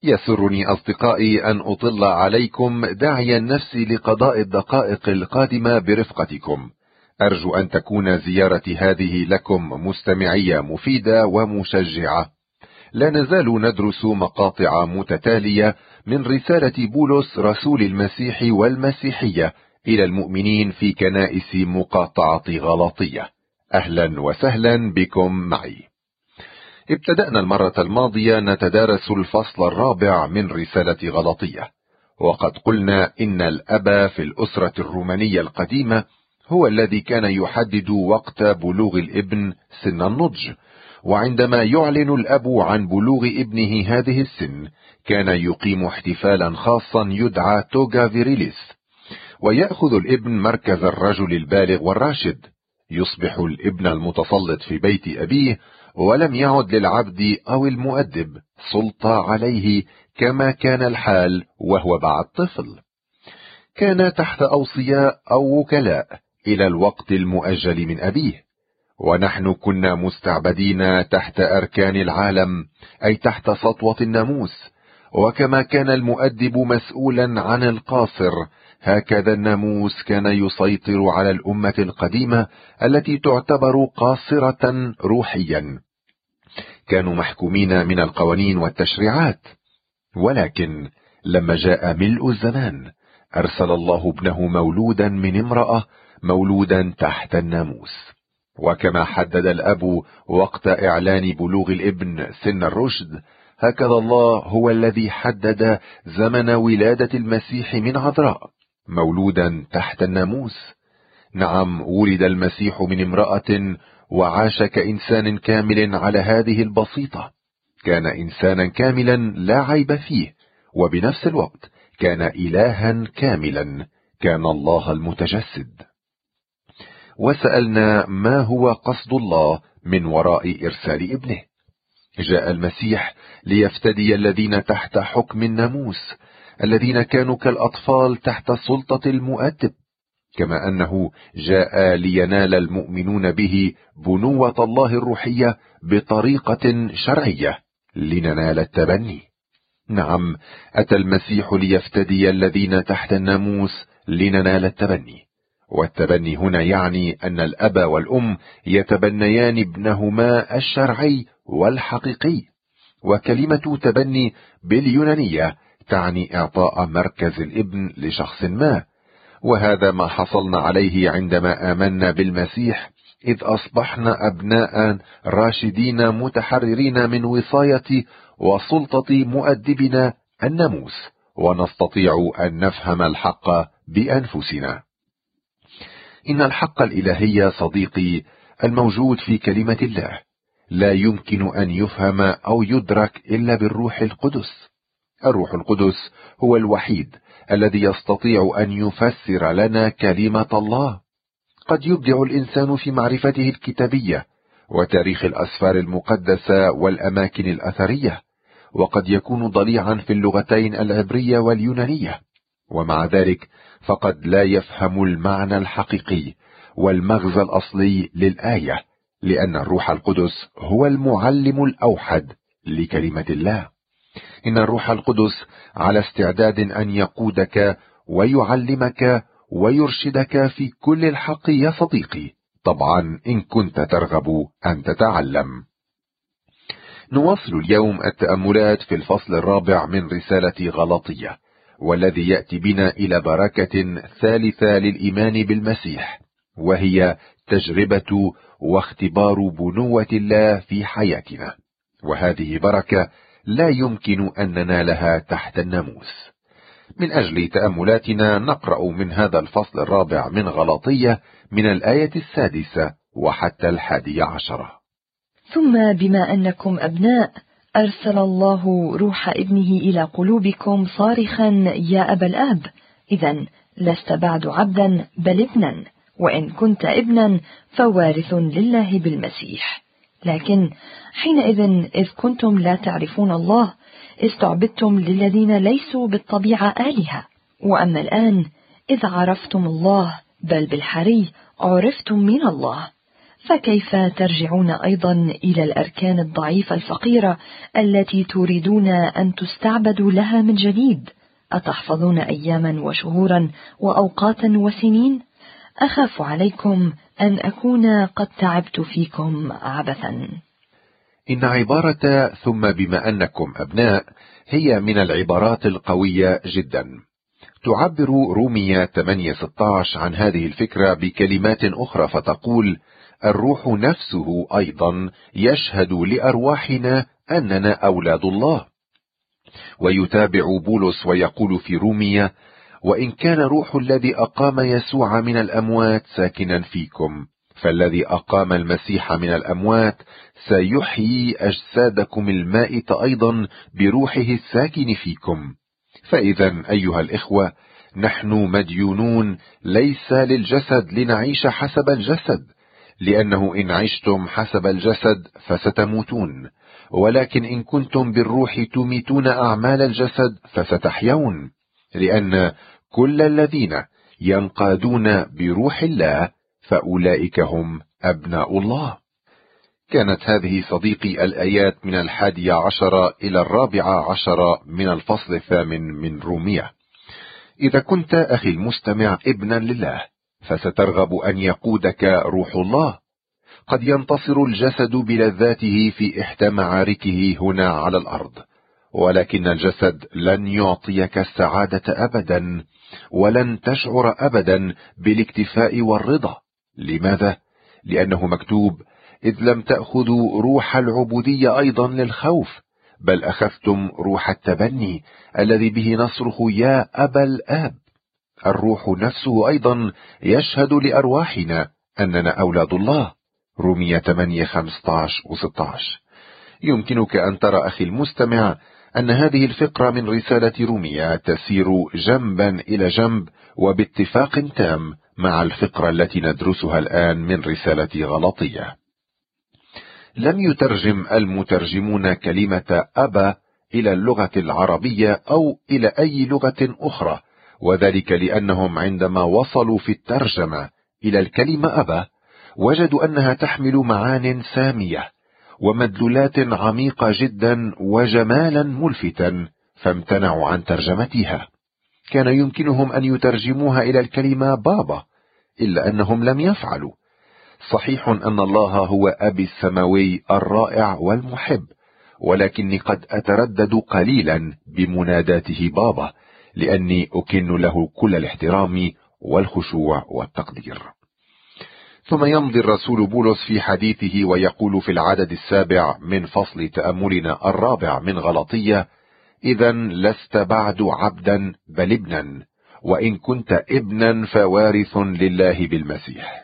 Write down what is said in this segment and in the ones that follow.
يسرني أصدقائي أن أطل عليكم داعيا نفسي لقضاء الدقائق القادمة برفقتكم. أرجو أن تكون زيارتي هذه لكم مستمعية مفيدة ومشجعة. لا نزال ندرس مقاطع متتالية من رسالة بولس رسول المسيح والمسيحية إلى المؤمنين في كنائس مقاطعة غلاطية. أهلا وسهلا بكم معي. ابتدأنا المرة الماضية نتدارس الفصل الرابع من رسالة غلاطية، وقد قلنا إن الأب في الأسرة الرومانية القديمة هو الذي كان يحدد وقت بلوغ الابن سن النضج، وعندما يعلن الأب عن بلوغ ابنه هذه السن كان يقيم احتفالا خاصا يدعى توغا فيريليس، ويأخذ الابن مركز الرجل البالغ والراشد. يصبح الابن المتسلط في بيت أبيه، ولم يعد للعبد أو المؤدب سلطة عليه كما كان الحال وهو بعد طفل. كان تحت أوصياء أو وكلاء إلى الوقت المؤجل من أبيه، ونحن كنا مستعبدين تحت أركان العالم، أي تحت سطوة الناموس. وكما كان المؤدب مسؤولا عن القاصر، هكذا الناموس كان يسيطر على الأمة القديمة التي تعتبر قاصرة روحيا. كانوا محكومين من القوانين والتشريعات، ولكن لما جاء ملء الزمان أرسل الله ابنه مولودا من امرأة، مولودا تحت الناموس. وكما حدد الأب وقت إعلان بلوغ الابن سن الرشد، هكذا الله هو الذي حدد زمن ولادة المسيح من عذراء، مولودا تحت الناموس. نعم، ولد المسيح من امرأة وعاش كإنسان كامل على هذه البسيطة. كان إنسانا كاملا لا عيب فيه، وبنفس الوقت كان إلها كاملا، كان الله المتجسد. وسألنا ما هو قصد الله من وراء إرسال ابنه. جاء المسيح ليفتدي الذين تحت حكم الناموس، الذين كانوا كالأطفال تحت سلطة المؤدب، كما أنه جاء لينال المؤمنون به بنوة الله الروحية بطريقة شرعية لننال التبني. نعم، أتى المسيح ليفتدي الذين تحت الناموس لننال التبني. والتبني هنا يعني أن الأب والأم يتبنيان ابنهما الشرعي والحقيقي. وكلمة تبني باليونانية تعني إعطاء مركز الابن لشخص ما، وهذا ما حصلنا عليه عندما آمنا بالمسيح، إذ أصبحنا أبناء راشدين متحررين من وصاية وسلطة مؤدبنا الناموس، ونستطيع أن نفهم الحق بأنفسنا. إن الحق الإلهي صديقي الموجود في كلمة الله لا يمكن أن يفهم أو يدرك إلا بالروح القدس. الروح القدس هو الوحيد الذي يستطيع أن يفسر لنا كلمة الله. قد يبدع الإنسان في معرفته الكتابية وتاريخ الأسفار المقدسة والأماكن الأثرية، وقد يكون ضليعا في اللغتين العبرية واليونانية، ومع ذلك فقد لا يفهم المعنى الحقيقي والمغزى الأصلي للآية، لأن الروح القدس هو المعلم الأوحد لكلمة الله. إن الروح القدس على استعداد أن يقودك ويعلمك ويرشدك في كل الحق يا صديقي، طبعا إن كنت ترغب أن تتعلم. نواصل اليوم التأملات في الفصل الرابع من رسالة غلاطية، والذي يأتي بنا إلى بركة ثالثة للإيمان بالمسيح، وهي تجربة واختبار بنوة الله في حياتنا. وهذه بركة لا يمكن أن ننالها تحت الناموس. من أجل تأملاتنا نقرأ من هذا الفصل الرابع من غلاطية من الآية 6 وحتى 11. ثم بما أنكم أبناء أرسل الله روح ابنه إلى قلوبكم صارخا يا أبا الآب، إذن لست بعد عبدا بل ابنا، وإن كنت ابنا فوارث لله بالمسيح. لكن حينئذ إذ كنتم لا تعرفون الله استعبدتم للذين ليسوا بالطبيعة آلهة، وأما الآن إذ عرفتم الله بل بالحري عرفتم من الله، فكيف ترجعون أيضا إلى الأركان الضعيفة الفقيرة التي تريدون أن تستعبدوا لها من جديد؟ أتحفظون أياما وشهورا وأوقاتا وسنين؟ أخاف عليكم أن أكون قد تعبت فيكم عبثا. إن عبارة ثم بما أنكم أبناء هي من العبارات القوية جدا. تعبر رومية 8:16 عن هذه الفكرة بكلمات أخرى فتقول: الروح نفسه أيضا يشهد لأرواحنا أننا أولاد الله. ويتابع بولس ويقول في رومية: وإن كان روح الذي أقام يسوع من الأموات ساكنا فيكم، فالذي أقام المسيح من الأموات سيحيي أجسادكم المائتة أيضا بروحه الساكن فيكم. فإذا أيها الإخوة، نحن مديونون ليس للجسد لنعيش حسب الجسد، لأنه إن عشتم حسب الجسد فستموتون، ولكن إن كنتم بالروح تميتون أعمال الجسد فستحيون، لأن كل الذين ينقادون بروح الله فأولئك هم أبناء الله. كانت هذه صديقي الآيات من 11 إلى 14 من الفصل 8 من رومية. إذا كنت أخي المستمع ابنا لله فسترغب أن يقودك روح الله. قد ينتصر الجسد بلذاته في إحدى معاركه هنا على الأرض، ولكن الجسد لن يعطيك السعادة أبدا، ولن تشعر أبدا بالاكتفاء والرضا. لماذا؟ لأنه مكتوب: إذ لم تأخذوا روح العبودية أيضا للخوف، بل أخذتم روح التبني الذي به نصرخ يا أبا الآب. الروح نفسه أيضا يشهد لأرواحنا أننا أولاد الله. رومية 8:15-16. يمكنك أن ترى أخي المستمع أن هذه الفقرة من رسالة رومية تسير جنبا إلى جنب وباتفاق تام مع الفقرة التي ندرسها الآن من رسالة غلاطية. لم يترجم المترجمون كلمة أبا إلى اللغة العربية أو إلى أي لغة أخرى، وذلك لأنهم عندما وصلوا في الترجمة إلى الكلمة أبا وجدوا أنها تحمل معان سامية ومدلولات عميقة جدا وجمالا ملفتا، فامتنعوا عن ترجمتها. كان يمكنهم أن يترجموها إلى الكلمة بابا، إلا أنهم لم يفعلوا. صحيح أن الله هو أبي السماوي الرائع والمحب، ولكني قد أتردد قليلا بمناداته بابا، لأني أكن له كل الاحترام والخشوع والتقدير. ثم يمضي الرسول بولس في حديثه ويقول في العدد 7 من فصل تأملنا 4 من غلاطية: إذا لست بعد عبدا بل ابنا، وإن كنت ابنا فوارث لله بالمسيح.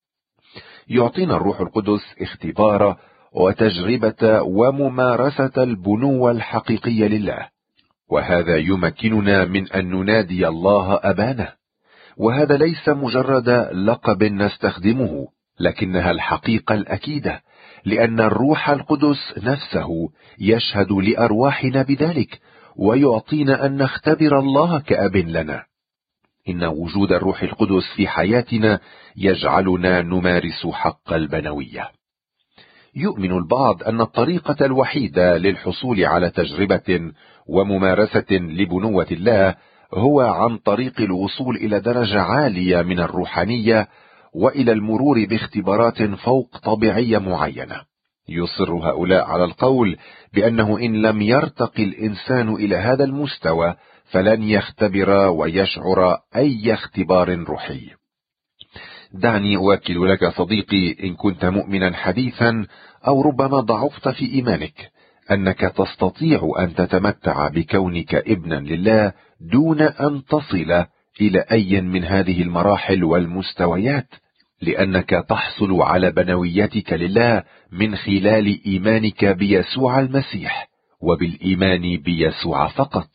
يعطينا الروح القدس اختبار وتجربة وممارسة البنوة الحقيقية لله، وهذا يمكننا من أن ننادي الله أبانا. وهذا ليس مجرد لقب نستخدمه، لكنها الحقيقة الأكيدة، لأن الروح القدس نفسه يشهد لأرواحنا بذلك ويعطينا أن نختبر الله كأب لنا. إن وجود الروح القدس في حياتنا يجعلنا نمارس حق البنوية. يؤمن البعض أن الطريقة الوحيدة للحصول على تجربة وممارسة لبنوة الله هو عن طريق الوصول إلى درجة عالية من الروحانية وإلى المرور باختبارات فوق طبيعية معينة. يصر هؤلاء على القول بأنه إن لم يرتقي الإنسان إلى هذا المستوى فلن يختبر ويشعر أي اختبار روحي. دعني أؤكد لك صديقي، إن كنت مؤمنا حديثا أو ربما ضعفت في إيمانك، أنك تستطيع أن تتمتع بكونك ابنا لله دون أن تصل إلى أي من هذه المراحل والمستويات، لأنك تحصل على بنويتك لله من خلال إيمانك بيسوع المسيح وبالإيمان بيسوع فقط.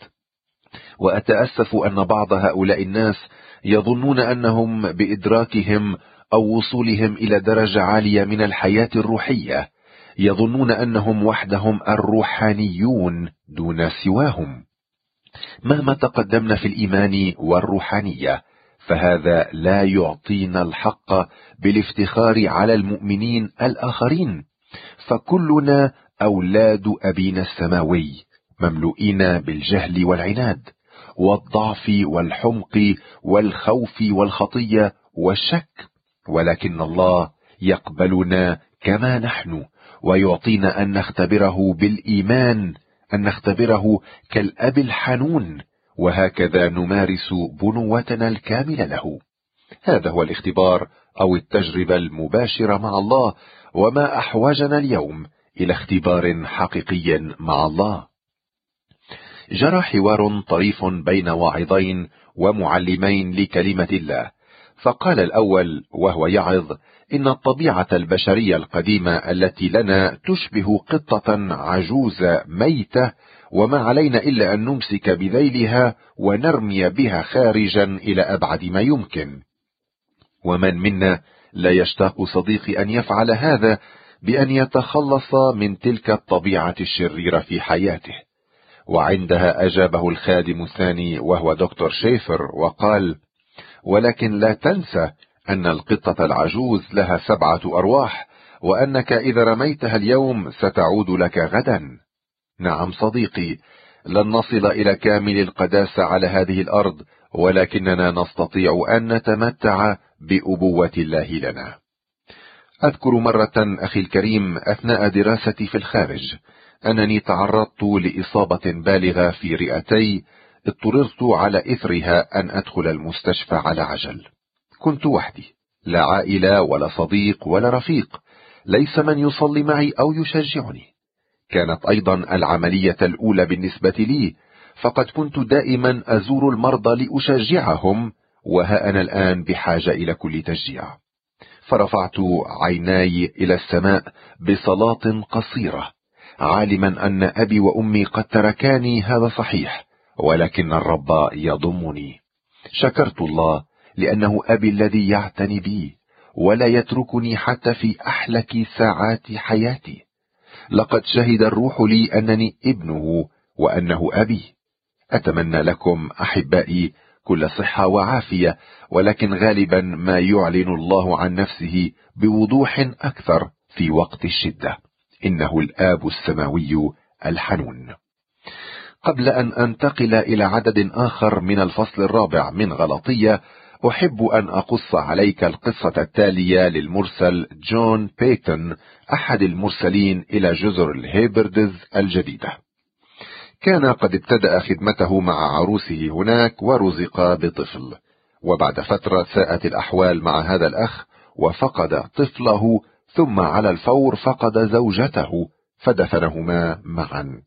وأتأسف أن بعض هؤلاء الناس يظنون أنهم بإدراكهم أو وصولهم إلى درجة عالية من الحياة الروحية يظنون أنهم وحدهم الروحانيون دون سواهم. مهما تقدمنا في الإيمان والروحانية فهذا لا يعطينا الحق بالافتخار على المؤمنين الآخرين، فكلنا أولاد أبينا السماوي، مملوئين بالجهل والعناد والضعف والحمق والخوف والخطية والشك، ولكن الله يقبلنا كما نحن ويعطينا أن نختبره بالإيمان، أن نختبره كالأب الحنون، وهكذا نمارس بنوتنا الكاملة له. هذا هو الاختبار أو التجربة المباشرة مع الله، وما أحوجنا اليوم إلى اختبار حقيقي مع الله. جرى حوار طريف بين واعظين ومعلمين لكلمة الله، فقال الأول وهو يعظ: إن الطبيعة البشرية القديمة التي لنا تشبه قطة عجوزة ميتة، وما علينا إلا أن نمسك بذيلها ونرمي بها خارجا إلى أبعد ما يمكن. ومن منا لا يشتاق صديقي أن يفعل هذا بأن يتخلص من تلك الطبيعة الشريرة في حياته؟ وعندها أجابه الخادم الثاني وهو دكتور شيفر وقال: ولكن لا تنسى أن القطة العجوز لها 7 أرواح، وأنك إذا رميتها اليوم ستعود لك غدا. نعم صديقي، لن نصل إلى كامل القداسة على هذه الأرض، ولكننا نستطيع أن نتمتع بأبوة الله لنا. أذكر مرة أخي الكريم أثناء دراستي في الخارج أنني تعرضت لإصابة بالغة في رئتي، اضطررت على إثرها أن أدخل المستشفى على عجل. كنت وحدي، لا عائلة ولا صديق ولا رفيق، ليس من يصلي معي أو يشجعني. كانت أيضا العملية الأولى بالنسبة لي، فقد كنت دائما أزور المرضى لأشجعهم، وها أنا الآن بحاجة إلى كل تشجيع. فرفعت عيناي إلى السماء بصلاة قصيرة، عالما أن أبي وأمي قد تركاني، هذا صحيح، ولكن الرب يضمني. شكرت الله لأنه أبي الذي يعتني بي ولا يتركني حتى في أحلك ساعات حياتي. لقد شهد الروح لي أنني ابنه وأنه أبي. أتمنى لكم أحبائي كل صحة وعافية، ولكن غالبا ما يعلن الله عن نفسه بوضوح أكثر في وقت الشدة. إنه الآب السماوي الحنون. قبل أن أنتقل إلى عدد آخر من الفصل الرابع من غلاطية، أحب أن أقص عليك القصة التالية للمرسل جون بيتون، أحد المرسلين إلى جزر الهيبردز الجديدة. كان قد ابتدأ خدمته مع عروسه هناك ورزق بطفل، وبعد فترة ساءت الأحوال مع هذا الأخ وفقد طفله، ثم على الفور فقد زوجته فدفنهما معا.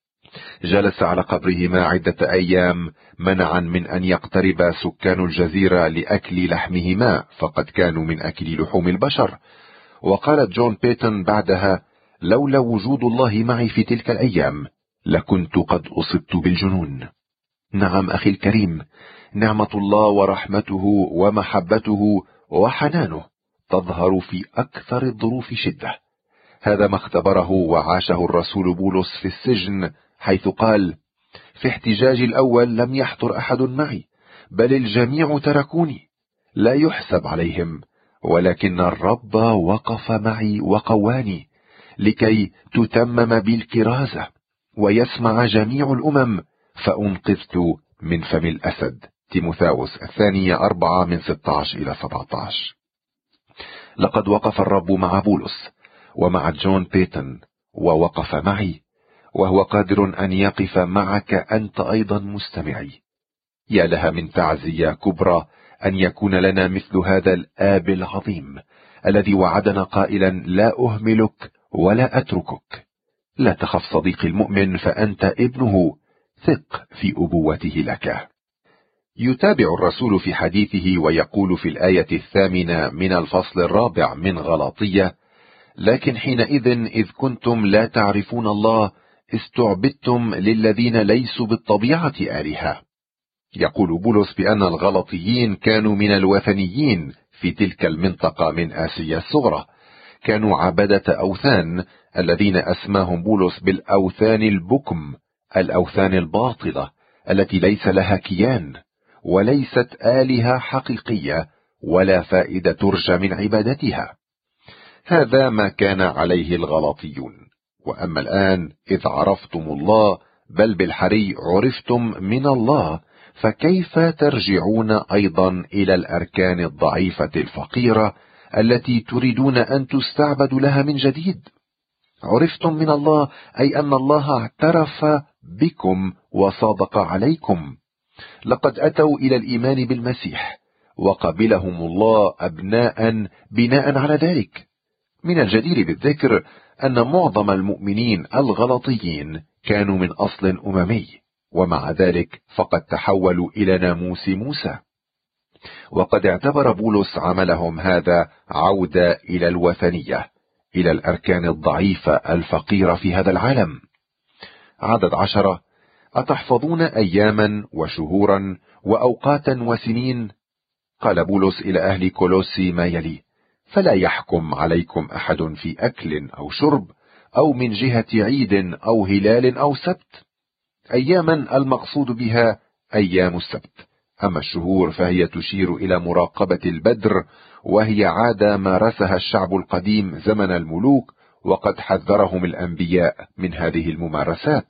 جلس على قبرهما عدة أيام منعا من أن يقترب سكان الجزيرة لأكل لحمهما، فقد كانوا من أكل لحوم البشر. وقالت جون بيتون بعدها: لولا وجود الله معي في تلك الأيام لكنت قد أصبت بالجنون. نعم أخي الكريم، نعمة الله ورحمته ومحبته وحنانه تظهر في أكثر الظروف شدة. هذا ما اختبره وعاشه الرسول بولس في السجن، حيث قال: في احتجاجي الأول لم يحضر أحد معي، بل الجميع تركوني، لا يحسب عليهم، ولكن الرب وقف معي وقواني لكي تتمم بي الكرازة ويسمع جميع الأمم، فأنقذت من فم الأسد. تيموثاوس الثانية 4 من 16 إلى 17. لقد وقف الرب مع بولس ومع جون بيتون ووقف معي، وهو قادر أن يقف معك أنت أيضا مستمعي. يا لها من تعزية كبرى أن يكون لنا مثل هذا الآب العظيم الذي وعدنا قائلا: لا أهملك ولا أتركك. لا تخف صديقي المؤمن، فأنت ابنه، ثق في أبوته لك. يتابع الرسول في حديثه ويقول في الآية 8 من الفصل الرابع من غلاطية: لكن حينئذ إذ كنتم لا تعرفون الله استعبدتم للذين ليسوا بالطبيعة آلهة. يقول بولس بأن الغلطيين كانوا من الوثنيين في تلك المنطقة من آسيا الصغرى، كانوا عبدة أوثان الذين أسماهم بولس بالأوثان البكم، الأوثان الباطلة التي ليس لها كيان، وليست آلهة حقيقية ولا فائدة ترجى من عبادتها. هذا ما كان عليه الغلاطيون. وأما الآن إذ عرفتم الله، بل بالحري عرفتم من الله، فكيف ترجعون أيضا إلى الأركان الضعيفة الفقيرة التي تريدون أن تستعبدوا لها من جديد؟ عرفتم من الله أي أن الله اعترف بكم وصادق عليكم. لقد أتوا إلى الإيمان بالمسيح وقبلهم الله أبناء بناء على ذلك. من الجدير بالذكر أن معظم المؤمنين الغلطيين كانوا من أصل أممي، ومع ذلك فقد تحولوا إلى ناموس موسى. وقد اعتبر بولس عملهم هذا عودة إلى الوثنية، إلى الأركان الضعيفة الفقيرة في هذا العالم. عدد 10: أتحفظون أياما وشهورا وأوقاتا وسنين؟ قال بولس إلى أهل كولوسي ما يلي: فلا يحكم عليكم أحد في أكل أو شرب أو من جهة عيد أو هلال أو سبت. أياما المقصود بها أيام السبت، أما الشهور فهي تشير إلى مراقبة البدر، وهي عادة مارسها الشعب القديم زمن الملوك، وقد حذرهم الأنبياء من هذه الممارسات.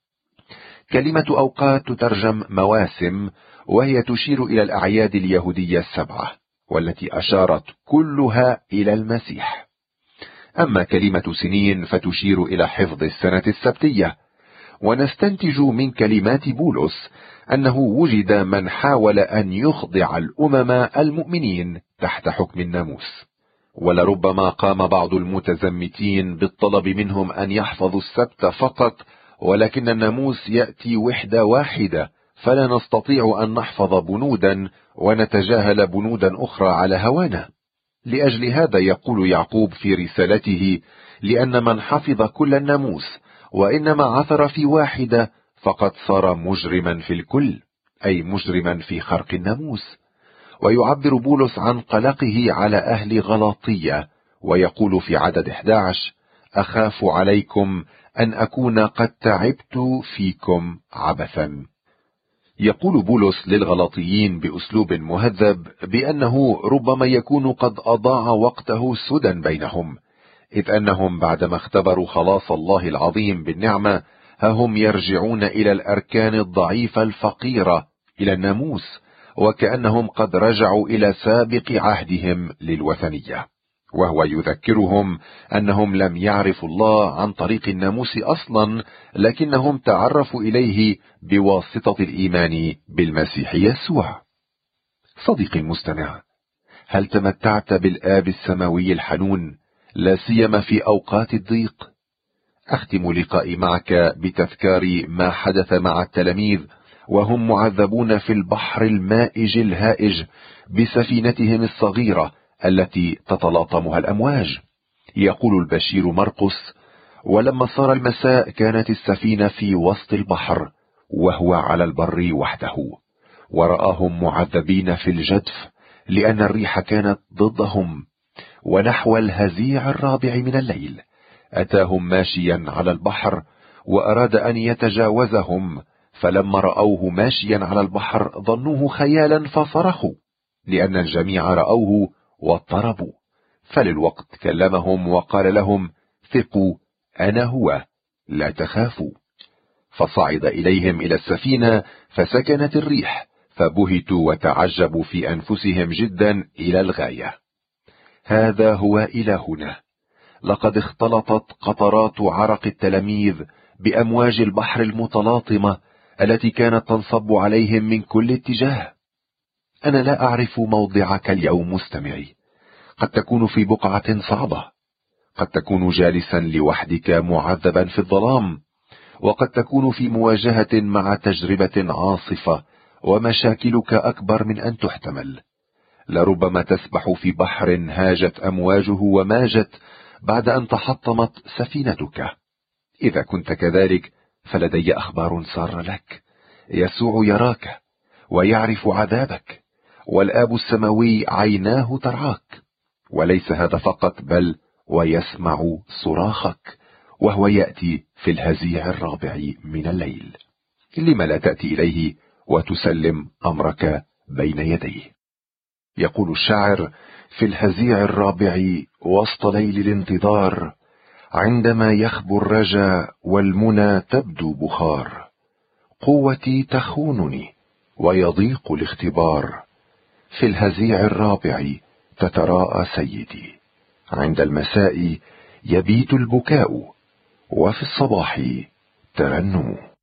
كلمة أوقات تترجم مواسم، وهي تشير إلى الأعياد اليهودية 7، والتي أشارت كلها إلى المسيح. أما كلمة سنين فتشير إلى حفظ السنة السبتية. ونستنتج من كلمات بولس أنه وجد من حاول أن يخضع الأمم المؤمنين تحت حكم الناموس، ولربما قام بعض المتزمتين بالطلب منهم أن يحفظوا السبت فقط، ولكن الناموس يأتي وحدة واحدة، فلا نستطيع أن نحفظ بنودا ونتجاهل بنودا أخرى على هوانا. لأجل هذا يقول يعقوب في رسالته: لأن من حفظ كل الناموس وإنما عثر في واحدة فقد صار مجرما في الكل، أي مجرما في خرق الناموس. ويعبر بولس عن قلقه على أهل غلاطية ويقول في عدد 11: أخاف عليكم أن أكون قد تعبت فيكم عبثا. يقول بولس للغلاطيين بأسلوب مهذب بأنه ربما يكون قد أضاع وقته سدى بينهم، إذ أنهم بعدما اختبروا خلاص الله العظيم بالنعمة هم يرجعون إلى الأركان الضعيفة الفقيرة، إلى الناموس، وكأنهم قد رجعوا إلى سابق عهدهم للوثنية. وهو يذكرهم أنهم لم يعرفوا الله عن طريق الناموس أصلا، لكنهم تعرفوا إليه بواسطة الإيمان بالمسيح يسوع. صديقي المستمع، هل تمتعت بالآب السماوي الحنون لا سيما في أوقات الضيق؟ أختم لقائي معك بتذكار ما حدث مع التلاميذ وهم معذبون في البحر المائج الهائج بسفينتهم الصغيرة التي تتلاطمها الأمواج. يقول البشير مرقس: ولما صار المساء كانت السفينة في وسط البحر وهو على البر وحده، ورآهم معذبين في الجدف لأن الريح كانت ضدهم. ونحو الهزيع 4 من الليل أتاهم ماشيا على البحر وأراد أن يتجاوزهم، فلما رأوه ماشيا على البحر ظنوه خيالا فصرخوا، لأن الجميع رأوه واضطربوا. فللوقت كلمهم وقال لهم: ثقوا، أنا هو، لا تخافوا. فصعد إليهم إلى السفينة فسكنت الريح، فبهتوا وتعجبوا في أنفسهم جدا إلى الغاية. هذا هو إلهنا. لقد اختلطت قطرات عرق التلاميذ بأمواج البحر المتلاطمة التي كانت تنصب عليهم من كل اتجاه. أنا لا أعرف موضعك اليوم مستمعي، قد تكون في بقعة صعبة، قد تكون جالسا لوحدك معذبا في الظلام، وقد تكون في مواجهة مع تجربة عاصفة ومشاكلك أكبر من أن تحتمل. لربما تسبح في بحر هاجت أمواجه وماجت بعد أن تحطمت سفينتك. إذا كنت كذلك فلدي أخبار سارة لك. يسوع يراك ويعرف عذابك، والآب السماوي عيناه ترعاك. وليس هذا فقط، بل ويسمع صراخك، وهو يأتي في الهزيع 4 من الليل. لما لا تأتي إليه وتسلم أمرك بين يديه. يقول الشاعر في الهزيع الرابع وسط ليل الانتظار: عندما يخبو الرجا والمنى تبدو بخار، قوتي تخونني ويضيق الاختبار. في الهزيع الرابع تتراءى سيدي، عند المساء يبيت البكاء، وفي الصباح ترنم.